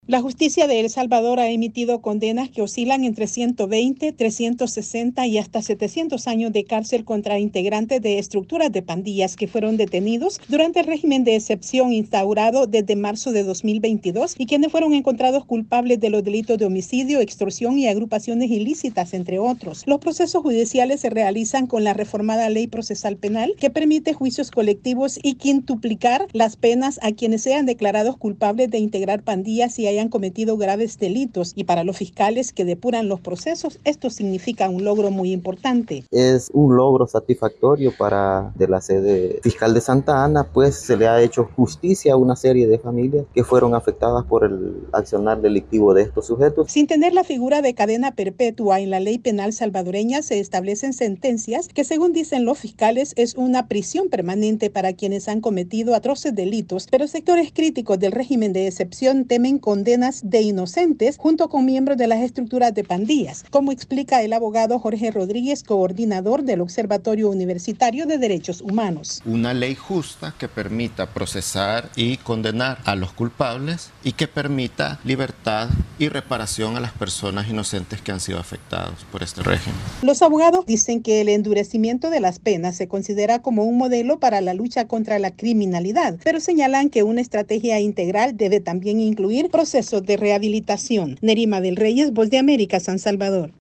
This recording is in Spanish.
La justicia de El Salvador ha emitido condenas que oscilan entre 120, 360 y hasta 700 años de cárcel contra integrantes de estructuras de pandillas que fueron detenidos durante el régimen de excepción instaurado desde marzo de 2022 y quienes fueron encontrados culpables de los delitos de homicidio, extorsión y agrupaciones ilícitas, entre otros. Los procesos judiciales se realizan con la reformada Ley Procesal Penal que permite juicios colectivos y quintuplicar las penas a quienes sean declarados culpables de integrar pandillas y hayan cometido graves delitos, y para los fiscales que depuran los procesos, esto significa un logro muy importante. Es un logro satisfactorio para de la sede fiscal de Santa Ana, pues se le ha hecho justicia a una serie de familias que fueron afectadas por el accionar delictivo de estos sujetos. Sin tener la figura de cadena perpetua en la ley penal salvadoreña, se establecen sentencias que, según dicen los fiscales, es una prisión permanente para quienes han cometido atroces delitos, pero sectores críticos del régimen de excepción temen condenas de inocentes junto con miembros de las estructuras de pandillas, como explica el abogado Jorge Rodríguez, coordinador del Observatorio Universitario de Derechos Humanos. Una ley justa que permita procesar y condenar a los culpables y que permita libertad y reparación a las personas inocentes que han sido afectadas por este régimen. Los abogados dicen que el endurecimiento de las penas se considera como un modelo para la lucha contra la criminalidad, pero señalan que una estrategia integral debe también incluir procesos de rehabilitación. Nerima del Reyes, Voz de América, San Salvador.